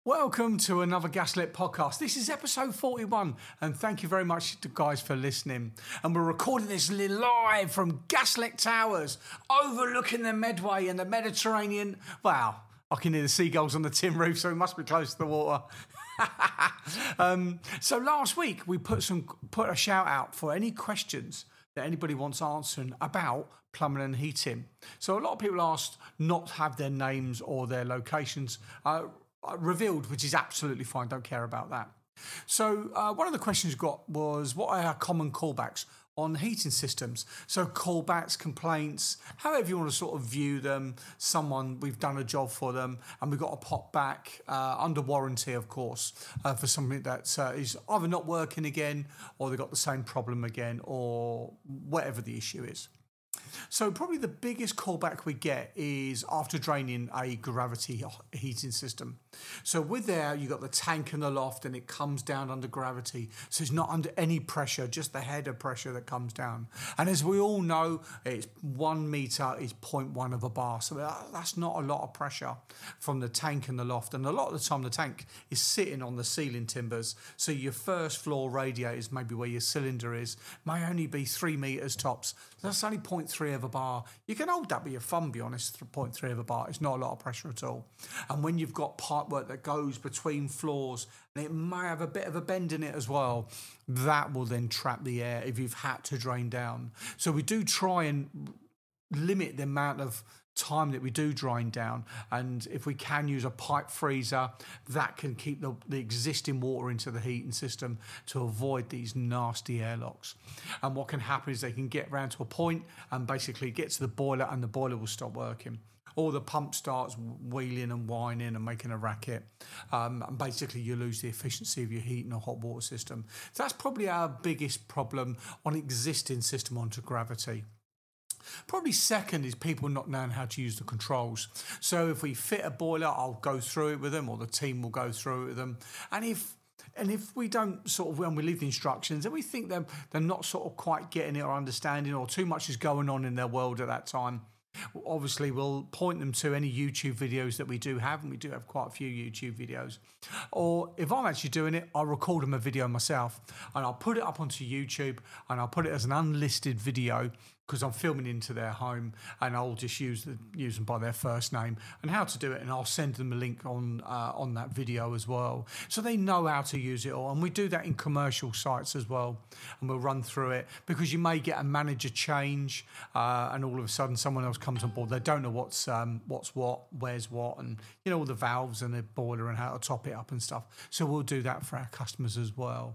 Welcome to another Gaslit podcast. This is episode 41, and thank you very much to guys for listening. And we're recording this live from Gaslit Towers, overlooking the Medway and the Mediterranean. Wow, I can hear the seagulls on the tin roof, so it must be close to the water. So last week we put a shout out for any questions that anybody wants answering about plumbing and heating. So a lot of people asked not to have their names or their locations revealed, which is absolutely fine. Don't care about that. So one of the questions we got was, what are our common callbacks on heating systems? So callbacks, complaints, however you want to sort of view them. We've done a job for them and we've got to pop back under warranty, of course, for something that is either not working again, or they've got the same problem again, or whatever the issue is. So probably the biggest callback we get is after draining a gravity heating system. So with there, you've got the tank in the loft and it comes down under gravity. So it's not under any pressure, just the head of pressure that comes down. And as we all know, it's 1 metre is 0.1 of a bar. So that's not a lot of pressure from the tank in the loft. And a lot of the time the tank is sitting on the ceiling timbers. So your first floor radiators, maybe where your cylinder is, may only be 3 metres tops. That's only 0.3 of a bar. You can hold that with your thumb, be honest, 0.3 of a bar. It's not a lot of pressure at all. And when you've got pipework that goes between floors, and it may have a bit of a bend in it as well, that will then trap the air if you've had to drain down. So we do try and limit the amount of time that we do drain down, and if we can use a pipe freezer, that can keep the existing water into the heating system to avoid these nasty airlocks. And what can happen is they can get round to a point and basically get to the boiler, and the boiler will stop working, or the pump starts wheeling and whining and making a racket, and basically you lose the efficiency of your heating or hot water system. So that's probably our biggest problem on existing system onto gravity. Probably second is people not knowing how to use the controls. So if we fit a boiler, I'll go through it with them, or the team will go through it with them. And if we don't sort of, when we leave the instructions and we think they're not sort of quite getting it or understanding, or too much is going on in their world at that time, obviously we'll point them to any YouTube videos that we do have, and we do have quite a few YouTube videos. Or if I'm actually doing it, I'll record them a video myself and I'll put it up onto YouTube, and I'll put it as an unlisted video because I'm filming into their home, and I'll just use them by their first name and how to do it, and I'll send them a link on that video as well, so they know how to use it all. And we do that in commercial sites as well, and we'll run through it, because you may get a manager change, and all of a sudden someone else comes on board. They don't know what's what, where's what, and all the valves and the boiler and how to top it up and stuff. So we'll do that for our customers as well.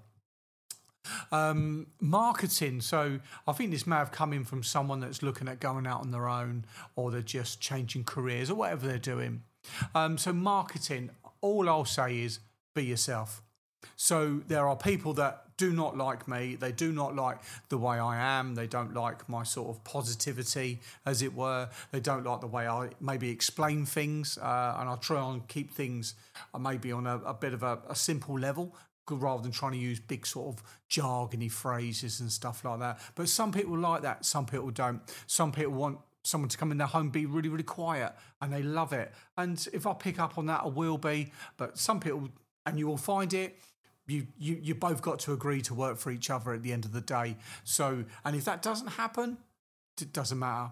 Marketing. So I think this may have come in from someone that's looking at going out on their own, or they're just changing careers, or whatever they're doing. So marketing, all I'll say is be yourself. So there are people that do not like me. They do not like the way I am. They don't like my sort of positivity, as it were. They don't like the way I maybe explain things, and I'll try and keep things maybe on a bit of a simple level, rather than trying to use big sort of jargony phrases and stuff like that. But some people like that, some people don't. Some people want someone to come in their home, be really, really quiet, and they love it. And if I pick up on that, I will be. But some people, and you will find it, you both got to agree to work for each other at the end of the day. So, and if that doesn't happen, it doesn't matter.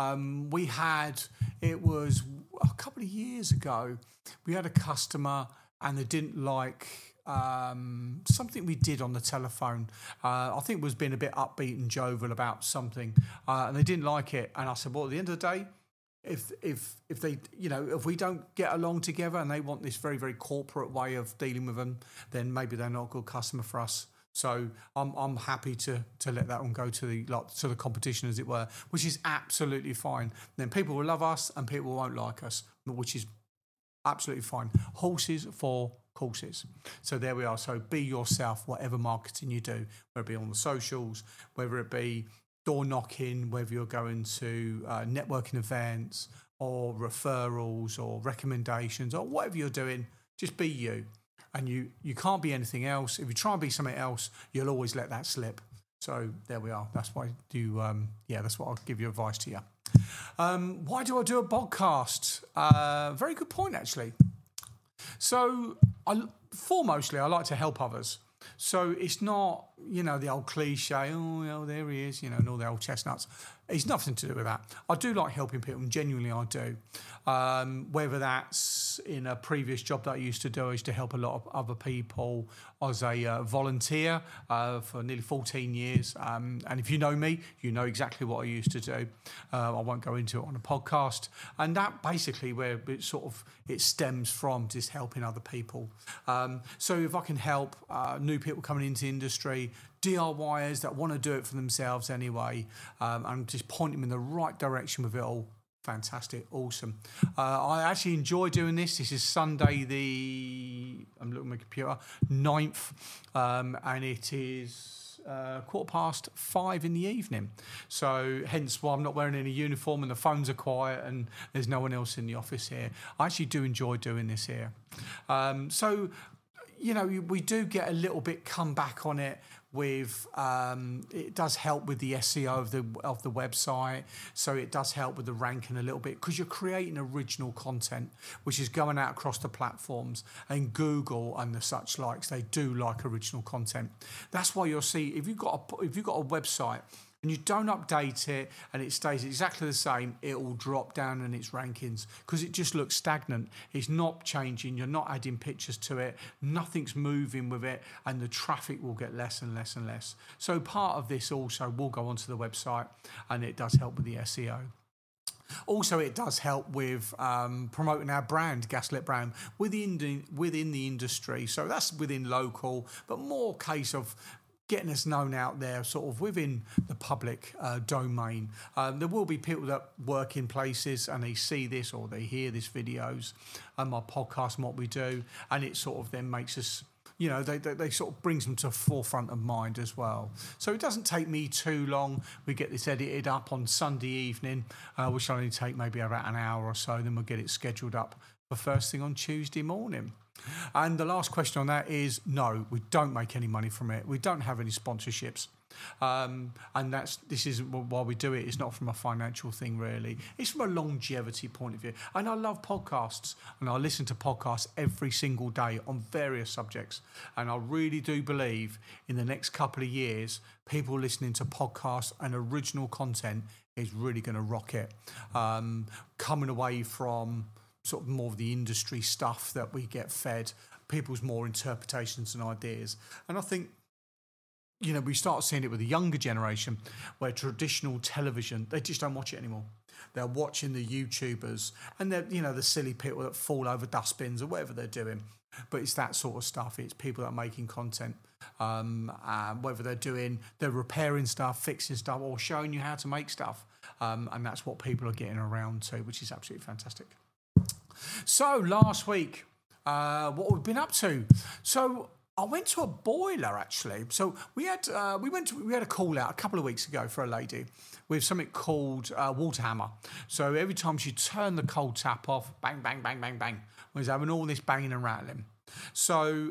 It was a couple of years ago, we had a customer and they didn't like something we did on the telephone. I think it was being a bit upbeat and jovial about something, and they didn't like it. And I said, well, at the end of the day, if they, if we don't get along together and they want this very, very corporate way of dealing with them, then maybe they're not a good customer for us. So I'm happy to let that one go to the competition, as it were, which is absolutely fine. Then people will love us and people won't like us, which is absolutely fine. Horses for courses. So there we are. So be yourself, whatever marketing you do, whether it be on the socials, whether it be door knocking, whether you're going to networking events or referrals or recommendations or whatever you're doing, just be you. And you can't be anything else. If you try and be something else, you'll always let that slip. So there we are. That's why that's what I'll give you advice to you. Why do I do a podcast? Very good point, actually. So, foremostly, I like to help others. So it's not, the old cliche, oh, well, there he is, and all the old chestnuts. It's nothing to do with that. I do like helping people, and genuinely I do. Whether that's in a previous job that I used to do, I used to help a lot of other people as a volunteer for nearly 14 years. And if you know me, you know exactly what I used to do. I won't go into it on a podcast. And that basically where it stems from, just helping other people. So if I can help new people coming into the industry, DIYers that want to do it for themselves anyway, and just point them in the right direction with it all. Fantastic, awesome. I actually enjoy doing this. This is Sunday I'm looking at my computer, 9th, and it is 5:15 in the evening. So hence why I'm not wearing any uniform and the phones are quiet and there's no one else in the office here. I actually do enjoy doing this here. So we do get a little bit come back on it with it does help with the SEO of the website, so it does help with the ranking a little bit because you're creating original content which is going out across the platforms, and Google and the such likes, they do like original content. That's why you'll see if you've got a website and you don't update it and it stays exactly the same, it will drop down in its rankings because it just looks stagnant. It's not changing. You're not adding pictures to it. Nothing's moving with it, and the traffic will get less and less and less. So part of this also will go onto the website, and it does help with the SEO. Also, it does help with promoting our brand, Gaslit Brand, within the industry. So that's within local, but more case of getting us known out there, sort of within the public domain. There will be people that work in places and they see this or they hear this videos and my podcast and what we do, and it sort of then makes us, they sort of brings them to forefront of mind as well. So it doesn't take me too long. We get this edited up on Sunday evening, which will only take maybe about an hour or so. Then we'll get it scheduled up for first thing on Tuesday morning. And the last question on that is, no, we don't make any money from it. We don't have any sponsorships. And this is why we do it. It's not from a financial thing, really. It's from a longevity point of view. And I love podcasts, and I listen to podcasts every single day on various subjects. And I really do believe in the next couple of years, people listening to podcasts and original content is really going to rock it. Coming away from sort of more of the industry stuff that we get fed, people's more interpretations and ideas. And I think, we start seeing it with the younger generation where traditional television, they just don't watch it anymore. They're watching the YouTubers and they're, the silly people that fall over dustbins or whatever they're doing. But it's that sort of stuff. It's people that are making content, whether they're repairing stuff, fixing stuff, or showing you how to make stuff. And that's what people are getting around to, which is absolutely fantastic. So last week, what we've been up to. So I went to a boiler actually. So we had a call out a couple of weeks ago for a lady with something called water hammer. So every time she turned the cold tap off, bang, bang, bang, bang, bang, was having all this banging and rattling. So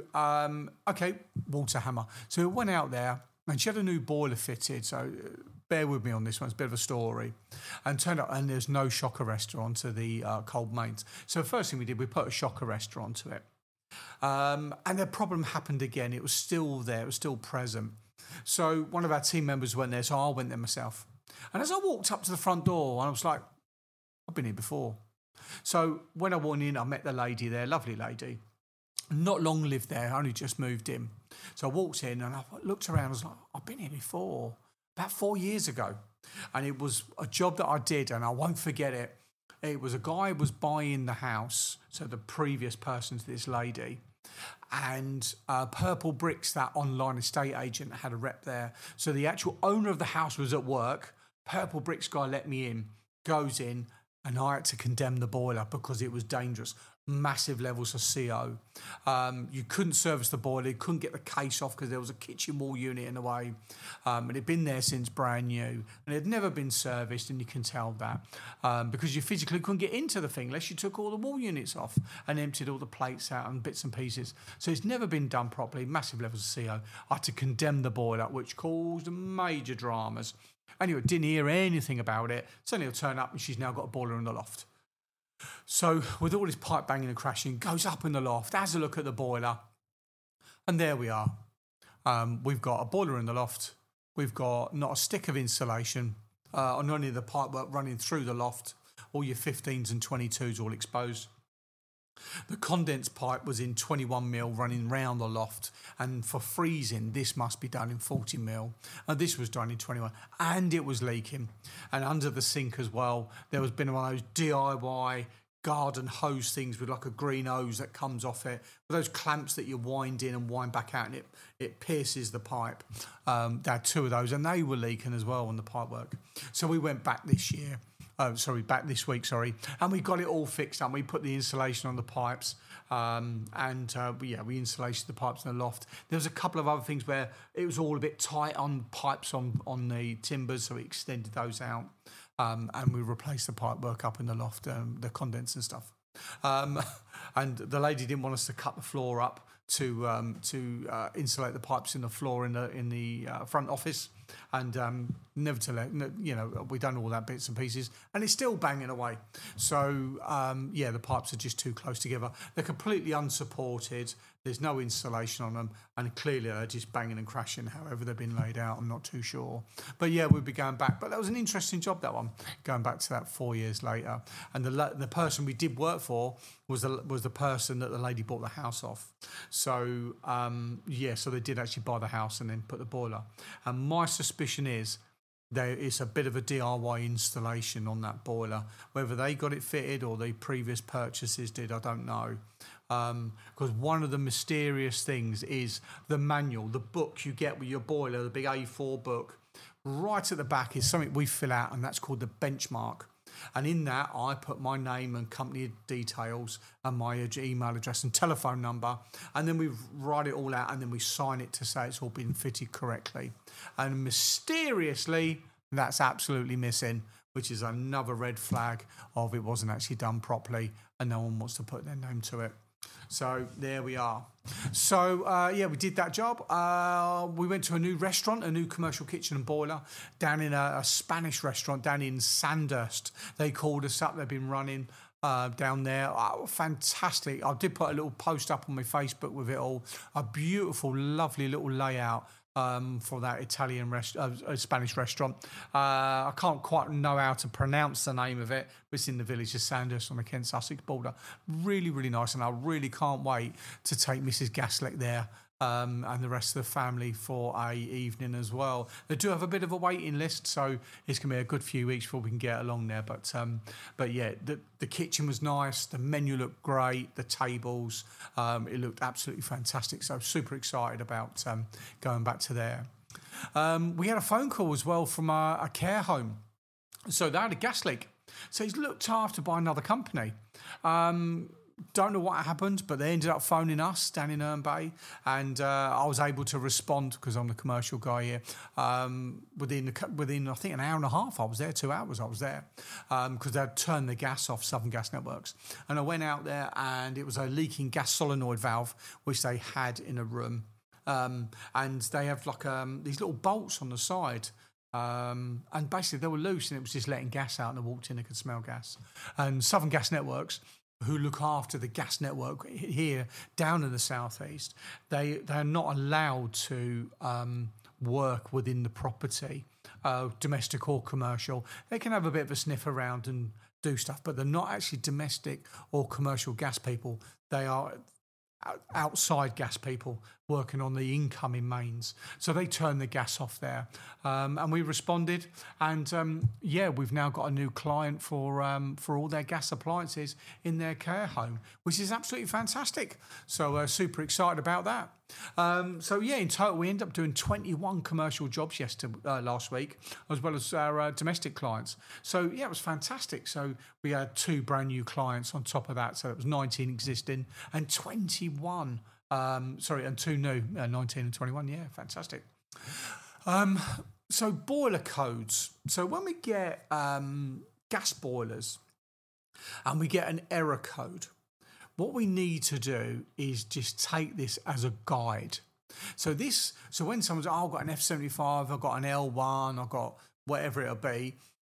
water hammer. So we went out there and she had a new boiler fitted. So bear with me on this one, it's a bit of a story. And turned up, and there's no shock arrestor onto the cold mains. So the first thing we did, we put a shock arrestor onto it. And the problem happened again. It was still there, it was still present. So one of our team members went there, so I went there myself. And as I walked up to the front door, I was like, I've been here before. So when I went in, I met the lady there, lovely lady. Not long lived there, only just moved in. So I walked in and I looked around, I was like, I've been here before. About 4 years ago. And it was a job that I did, and I won't forget it. It was a guy who was buying the house, so the previous person to this lady, and Purple Bricks, that online estate agent, had a rep there. So the actual owner of the house was at work. Purple Bricks guy let me in, goes in, and I had to condemn the boiler because it was dangerous. Massive levels of CO. You couldn't service the boiler, you couldn't get the case off because there was a kitchen wall unit in the way. It had been there since brand new, and it had never been serviced, and you can tell that because you physically couldn't get into the thing unless you took all the wall units off and emptied all the plates out and bits and pieces. So it's never been done properly, massive levels of CO. I had to condemn the boiler, which caused major dramas. Anyway, didn't hear anything about it. Suddenly it'll turn up and she's now got a boiler in the loft. So with all this pipe banging and crashing, goes up in the loft, has a look at the boiler, and there we are. We've got a boiler in the loft. We've got not a stick of insulation on any of the pipework running through the loft. All your 15s and 22s all exposed. The condense pipe was in 21 mil running round the loft, and for freezing this must be done in 40 mil, and this was done in 21, and it was leaking. And under the sink as well, there was been one of those DIY garden hose things with like a green hose that comes off it, with those clamps that you wind in and wind back out, and it pierces the pipe. They had two of those, and they were leaking as well on the pipework. So we went back this year. Back this week, and we got it all fixed up. We put the insulation on the pipes, we insulated the pipes in the loft. There was a couple of other things where it was all a bit tight on pipes on the timbers, so we extended those out, and we replaced the pipework up in the loft, the condense and stuff. And the lady didn't want us to cut the floor up to insulate the pipes in the floor in the front office. And nevertheless, we've done all that bits and pieces, and it's still banging away. So, the pipes are just too close together. They're completely unsupported. There's no insulation on them, and clearly they're just banging and crashing. However they've been laid out, I'm not too sure. But yeah, we'll be going back. But that was an interesting job, that one, going back to that 4 years later. And the person we did work for was the person that the lady bought the house off. So, so they did actually buy the house and then put the boiler. And my suspicion is there is a bit of a DIY installation on that boiler. Whether they got it fitted or the previous purchases did, I don't know. Because one of the mysterious things is the manual, the book you get with your boiler, the big A4 book. Right at the back is something we fill out, and that's called the benchmark. And in that, I put my name and company details and my email address and telephone number, and then we write it all out, and then we sign it to say it's all been fitted correctly. And mysteriously, that's absolutely missing, which is another red flag of it wasn't actually done properly, and no one wants to put their name to it. So there we are. So, we did that job. We went to a new restaurant, a new commercial kitchen and boiler down in a Spanish restaurant down in Sandhurst. They called us up. They've been running down there. Oh, fantastic. I did put a little post up on my Facebook with it all. A beautiful, lovely little layout. For that Spanish restaurant. I can't quite know how to pronounce the name of it, but it's in the village of Sandhurst on the Kent-Sussex border. Really, really nice, and I really can't wait to take Mrs. Gaslick there and the rest of the family for a evening as well. They do have a bit of a waiting list, so it's going to be a good few weeks before we can get along there. But the kitchen was nice, the menu looked great, the tables, it looked absolutely fantastic. So super excited about going back to there. We had a phone call as well from a care home. So they had a gas leak. So he's looked after by another company. Don't know what happened, but they ended up phoning us down in Herne Bay, and I was able to respond because I'm the commercial guy here. Within I think an hour and a half, I was there. 2 hours, I was there because they'd turned the gas off, Southern Gas Networks, and I went out there, and it was a leaking gas solenoid valve which they had in a room, and they have like these little bolts on the side. And basically they were loose, and it was just letting gas out, and I walked in, I could smell gas. And Southern Gas Networks, who look after the gas network here down in the southeast, they are not allowed to work within the property, domestic or commercial. They can have a bit of a sniff around and do stuff, but they're not actually domestic or commercial gas people. They are outside gas people working on the incoming mains. So they turned the gas off there, and we responded, and we've now got a new client for all their gas appliances in their care home, which is absolutely fantastic. So super excited about that. In total we ended up doing 21 commercial jobs last week, as well as our domestic clients. So it was fantastic. So we had 2 brand new clients on top of that, so it was 19 existing and 21 and 2 new, 19 and 21. Yeah, fantastic. So boiler codes. So when we get gas boilers and we get an error code, what we need to do is just take this as a guide. So when someone's, I've got an F75, I've got an L1, I've got whatever it'll be,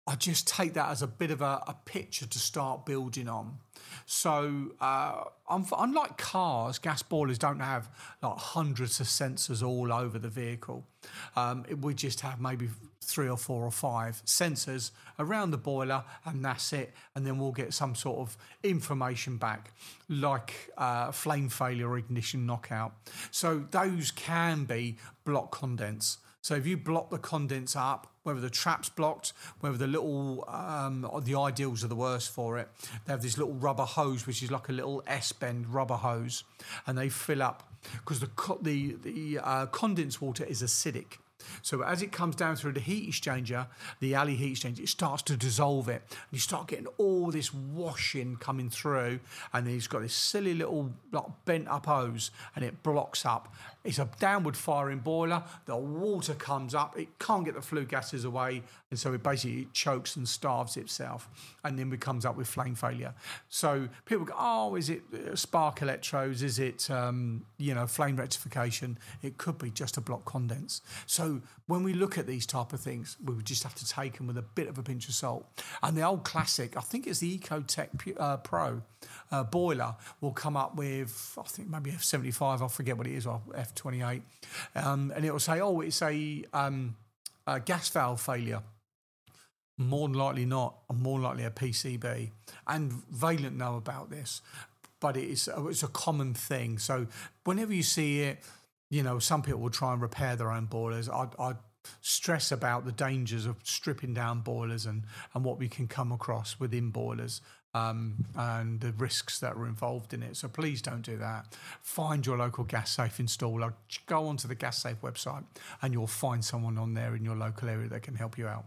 I just take that as a bit of a picture to start building on. So, unlike cars, gas boilers don't have like hundreds of sensors all over the vehicle. We just have maybe 3 or 4 or 5 sensors around the boiler, and that's it. And then we'll get some sort of information back, like flame failure or ignition knockout. So those can be block condense. So if you block the condense up, whether the trap's blocked, whether the little, the Ideals are the worst for it, they have this little rubber hose, which is like a little S-bend rubber hose, and they fill up because the condensed water is acidic. So as it comes down through the heat exchanger, the alley heat exchanger, it starts to dissolve it. And you start getting all this washing coming through, and then it's got this silly little like, bent up hose, and it blocks up. It's a downward firing boiler. The water comes up. It can't get the flue gases away, and so it basically chokes and starves itself, and then it comes up with flame failure. So people go, oh, is it spark electrodes? Is it, flame rectification? It could be just a block condense. So when we look at these type of things, we would just have to take them with a bit of a pinch of salt. And the old classic, I think it's the Ecotech Pro boiler, will come up with, I think maybe F75, I forget what it is, or F28. And it will say, oh, it's a gas valve failure. More than likely not, and more than likely a PCB. And Vaillant know about this, but it's a common thing. So whenever you see it, some people will try and repair their own boilers. I'd stress about the dangers of stripping down boilers and what we can come across within boilers and the risks that are involved in it. So please don't do that. Find your local gas safe installer. Go onto the Gas Safe website and you'll find someone on there in your local area that can help you out.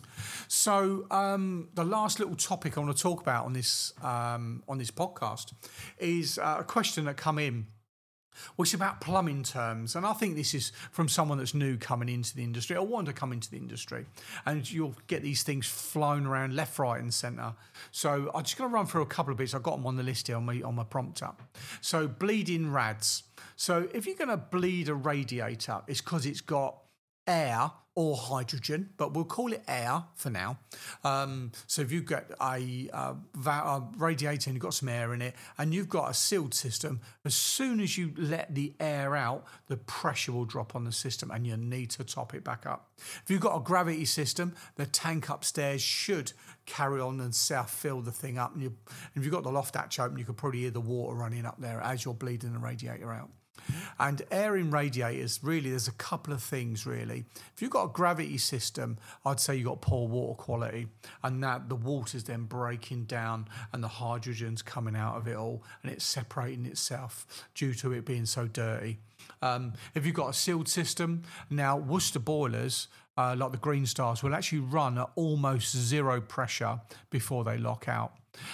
So the last little topic I want to talk about on this podcast is a question that come in, which is about plumbing terms. And I think this is from someone that's new coming into the industry or want to come into the industry. And you'll get these things flown around left, right and centre. So I'm just going to run through a couple of bits. I've got them on the list here on my prompter. So bleeding rads. So if you're going to bleed a radiator, it's because it's got air or hydrogen, but we'll call it air for now. So if you've got a radiator and you've got some air in it and you've got a sealed system, as soon as you let the air out, the pressure will drop on the system and you need to top it back up. If you've got a gravity system, the tank upstairs should carry on and self-fill the thing up. And if you've got the loft hatch open, you could probably hear the water running up there as you're bleeding the radiator out. And air in radiators, really, there's a couple of things, really. If you've got a gravity system, I'd say you've got poor water quality, and that the water's then breaking down and the hydrogen's coming out of it all, and it's separating itself due to it being so dirty. If you've got a sealed system, now Worcester boilers, like the Green Stars, will actually run at almost zero pressure before they lock out.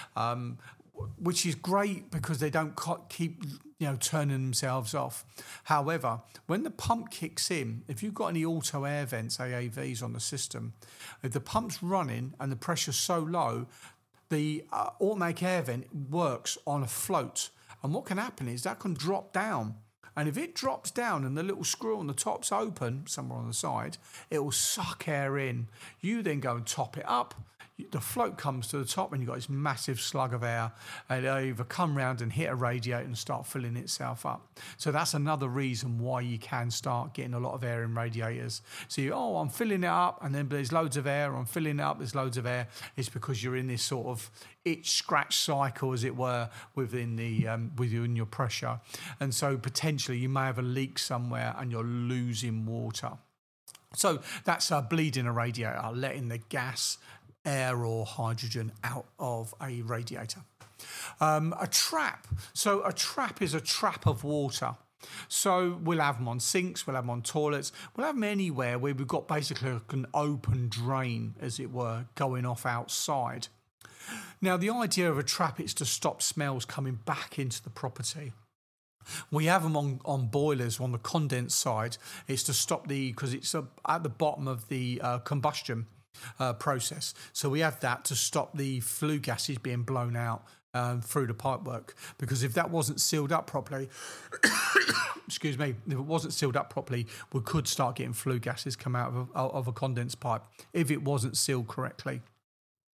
Which is great because they don't keep turning themselves off. However, when the pump kicks in, if you've got any auto air vents, AAVs on the system, if the pump's running and the pressure's so low, the automatic air vent works on a float. And what can happen is that can drop down. And if it drops down and the little screw on the top's open, somewhere on the side, it will suck air in. You then go and top it up. The float comes to the top and you've got this massive slug of air, and it'll either come round and hit a radiator and start filling itself up. So that's another reason why you can start getting a lot of air in radiators. So I'm filling it up and then there's loads of air, I'm filling it up, there's loads of air. It's because you're in this sort of itch-scratch cycle, as it were, within your pressure. And so potentially you may have a leak somewhere and you're losing water. So that's bleeding a radiator, letting the gas, air or hydrogen out of a radiator. A trap. So a trap is a trap of water. So we'll have them on sinks, we'll have them on toilets, we'll have them anywhere where we've got basically an open drain, as it were, going off outside. Now, the idea of a trap is to stop smells coming back into the property. We have them on boilers on the condensed side. It's to stop because it's at the bottom of the combustion process. So we have that to stop the flue gases being blown out through the pipework. Because if that wasn't sealed up properly, excuse me, if it wasn't sealed up properly, we could start getting flue gases come out of a condensed pipe if it wasn't sealed correctly.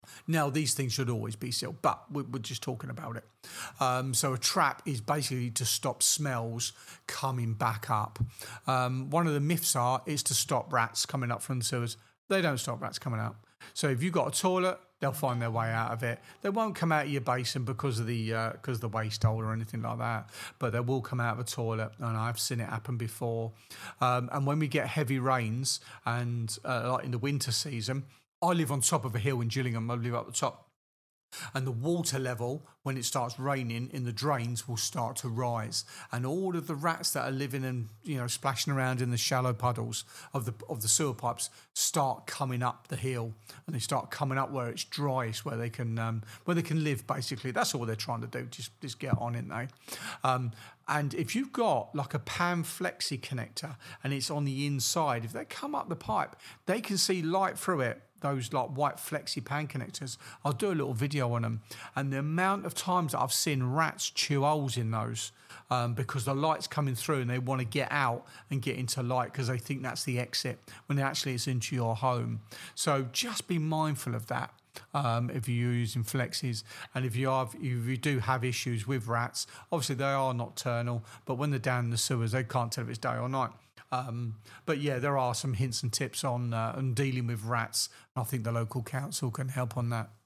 Now, these things should always be sealed, but we're just talking about it. So a trap is basically to stop smells coming back up. One of the myths is to stop rats coming up from the sewers. They don't stop rats coming out. So if you've got a toilet, they'll find their way out of it. They won't come out of your basin because of the waste hole or anything like that, but they will come out of a toilet, and I've seen it happen before. And when we get heavy rains, and like in the winter season, I live on top of a hill in Gillingham. I live up the top. And the water level, when it starts raining in the drains, will start to rise, and all of the rats that are living and splashing around in the shallow puddles of the sewer pipes start coming up the hill, and they start coming up where it's driest, where they can live. Basically, that's all they're trying to do. Just get on it, they. And if you've got like a pan flexi connector and it's on the inside, if they come up the pipe, they can see light through it. Those like white flexi pan connectors. I'll do a little video on them. And the amount of times that I've seen rats chew holes in those because the light's coming through and they want to get out and get into light because they think that's the exit when actually it's into your home. So just be mindful of that. If you're using flexis, and if you do have issues with rats, obviously they are nocturnal, but when they're down in the sewers, they can't tell if it's day or night. But yeah, there are some hints and tips on dealing with rats. I think the local council can help on that.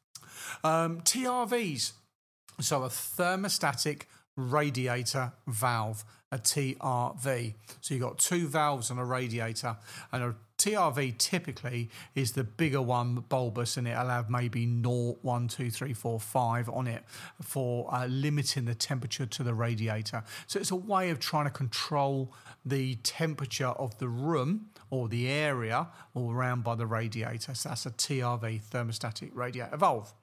TRVs, so a thermostatic radiator valve, a TRV. So you've got two valves on a radiator, and a TRV typically is the bigger one, bulbous, and it'll have maybe 0, 1, 2, 3, 4, 5 on it for limiting the temperature to the radiator. So it's a way of trying to control the temperature of the room or the area all around by the radiator. So that's a TRV, thermostatic radiator valve.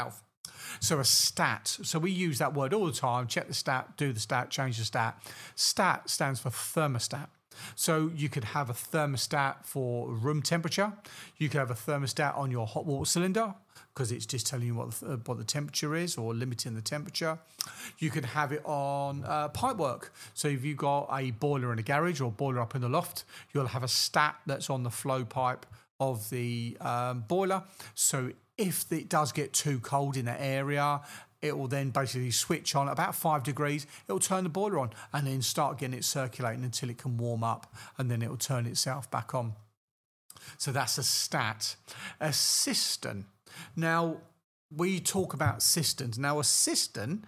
So a stat. So we use that word all the time. Check the stat, do the stat, change the stat. Stat stands for thermostat. So you could have a thermostat for room temperature. You could have a thermostat on your hot water cylinder because it's just telling you what the temperature is or limiting the temperature. You could have it on pipework. So if you've got a boiler in a garage or a boiler up in the loft, you'll have a stat that's on the flow pipe of the boiler. So if it does get too cold in that area, it will then basically switch on about 5 degrees. It will turn the boiler on and then start getting it circulating until it can warm up, and then it will turn itself back on. So that's a stat. A cistern. Now, we talk about cisterns. Now, a cistern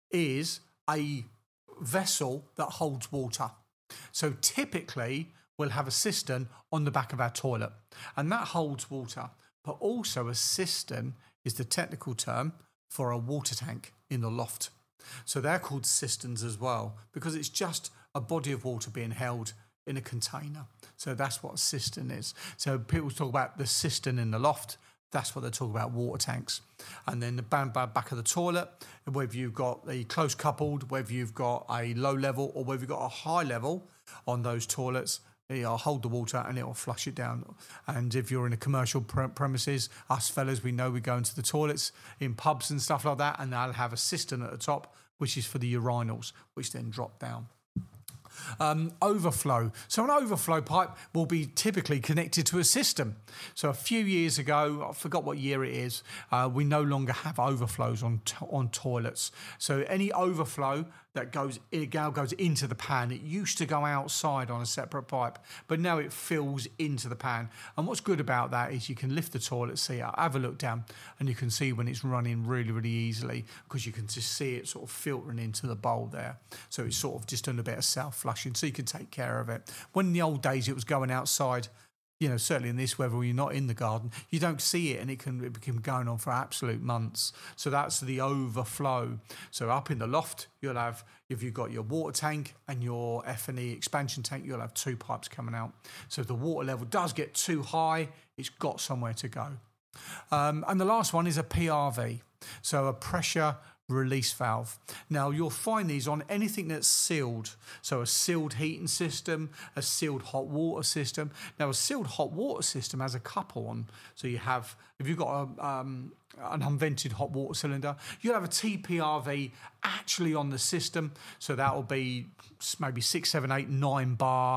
is a vessel that holds water. So typically, we'll have a cistern on the back of our toilet, and that holds water. But also a cistern is the technical term for a water tank in the loft. So they're called cisterns as well because it's just a body of water being held in a container. So that's what a cistern is. So people talk about the cistern in the loft. That's what they talk about, water tanks. And then the back of the toilet, whether you've got a close coupled, whether you've got a low level or whether you've got a high level on those toilets, it'll hold the water and it'll flush it down. And if you're in a commercial premises, us fellas, we know we go into the toilets in pubs and stuff like that, and they'll have a cistern at the top, which is for the urinals, which then drop down. Overflow. So an overflow pipe will be typically connected to a system. So a few years ago, I forgot what year it is, we no longer have overflows on toilets. So any overflow that goes into the pan, it used to go outside on a separate pipe, but now it fills into the pan. And what's good about that is you can lift the toilet seat up, have a look down, and you can see when it's running really, really easily because you can just see it sort of filtering into the bowl there. So it's sort of just doing a bit of self-flushing, so you can take care of it. When in the old days it was going outside, certainly in this weather when you're not in the garden, you don't see it, and it can going on for absolute months. So that's the overflow. So up in the loft, you'll have, if you've got your water tank and your F&E expansion tank, you'll have 2 pipes coming out. So if the water level does get too high, it's got somewhere to go. And the last one is a PRV, so a pressure release valve. Now you'll find these on anything that's sealed. So a sealed heating system, a sealed hot water system. Now a sealed hot water system has a couple on. So you have, if you've got an unvented hot water cylinder, you'll have a TPRV actually on the system. So that will be maybe 6, 7, 8, 9 bar.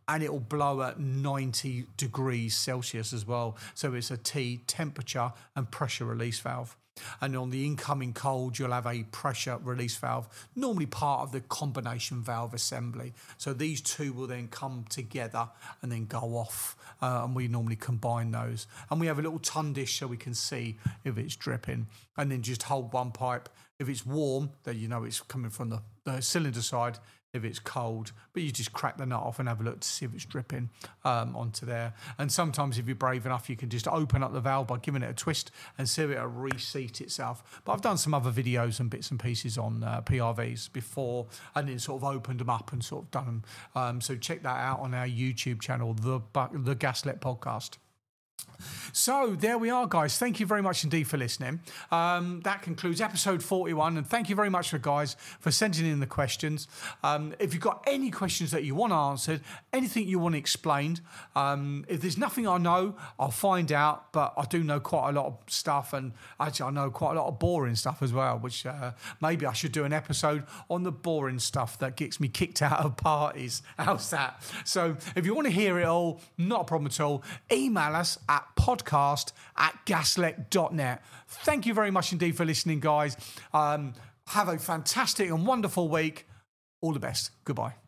and it will blow at 90 degrees Celsius as well. So it's a T, temperature and pressure release valve. And on the incoming cold, you'll have a pressure release valve, normally part of the combination valve assembly. So these two will then come together and then go off. And we normally combine those. And we have a little ton dish so we can see if it's dripping. And then just hold one pipe. If it's warm, then you know it's coming from the cylinder side. If it's cold, but you just crack the nut off and have a look to see if it's dripping onto there. And sometimes if you're brave enough, you can just open up the valve by giving it a twist and see if it'll reseat itself. But I've done some other videos and bits and pieces on PRVs before, and then sort of opened them up and sort of done them. So check that out on our YouTube channel, the Gaslet Podcast. So there we are, guys. Thank you very much indeed for listening. That concludes episode 41, and thank you very much, guys, for sending in the questions. If you've got any questions that you want answered, anything you want explained, if there's nothing I know, I'll find out, but I do know quite a lot of stuff, and actually I know quite a lot of boring stuff as well, which maybe I should do an episode on the boring stuff that gets me kicked out of parties. How's that? So if you want to hear it all, not a problem at all, email us at podcast@gaslet.net. Thank you very much indeed for listening, guys. Have a fantastic and wonderful week. All the best. Goodbye.